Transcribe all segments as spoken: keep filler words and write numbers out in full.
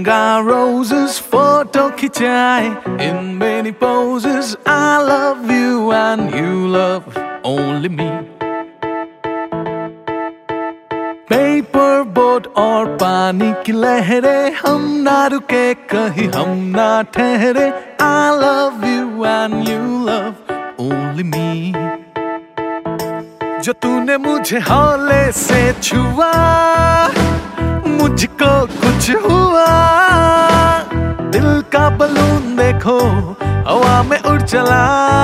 our roses, photo खिंचाए in many poses. I love you and you love only me. Paper boat और पानी की लहरें, हम ना रुके कहीं, हम ना ठहरे. I love you and you love only me. जो तूने मुझे हौले से छुआ, मुझको कुछ हुआ. दिल का बलून देखो हवा में उड़ चला.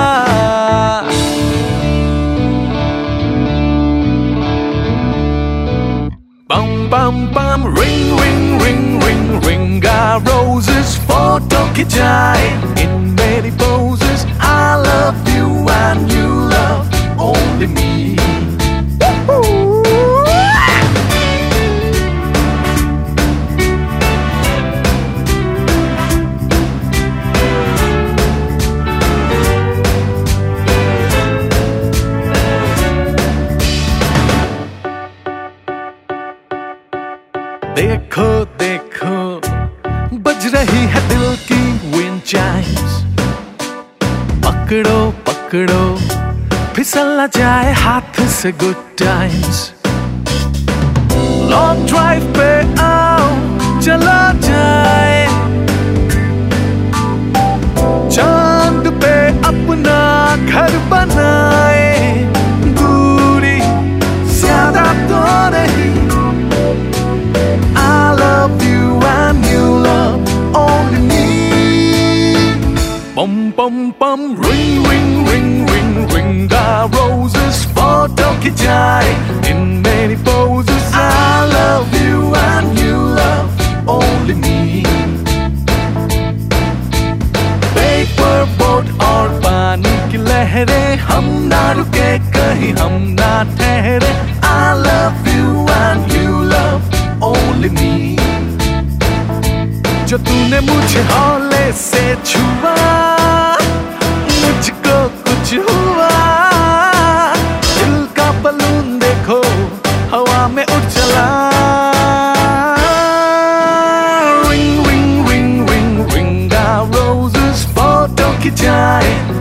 Bum bum bum, ring ring ring ring ring our roses, photo खिंचाए in many poses. I love you and you love only me. देखो देखो बज रही है दिल की विंड चाइम्स. पकड़ो पकड़ो फिसल ना जाए हाथ से गुड टाइम्स. लॉन्ग ड्राइव पे आओ चला जाए, चांद पे अपना घर बनाए. दूरी ज्यादा तो नहीं. Bum bum bum, ring ring ring ring ring our roses, photo खिंचाए in many poses. I love you and you love only me. Paper boat और पानी की लहरें, हम ना रुके कहीं, हम ना ठहरे. I love you and you love only me. जो तूने मुझे हौले से छुआ, मुझको कुछ हुआ. दिल का बलून देखो हवा में उड़ चला. Ring ring ring ring ring our roses, photo खिंचाए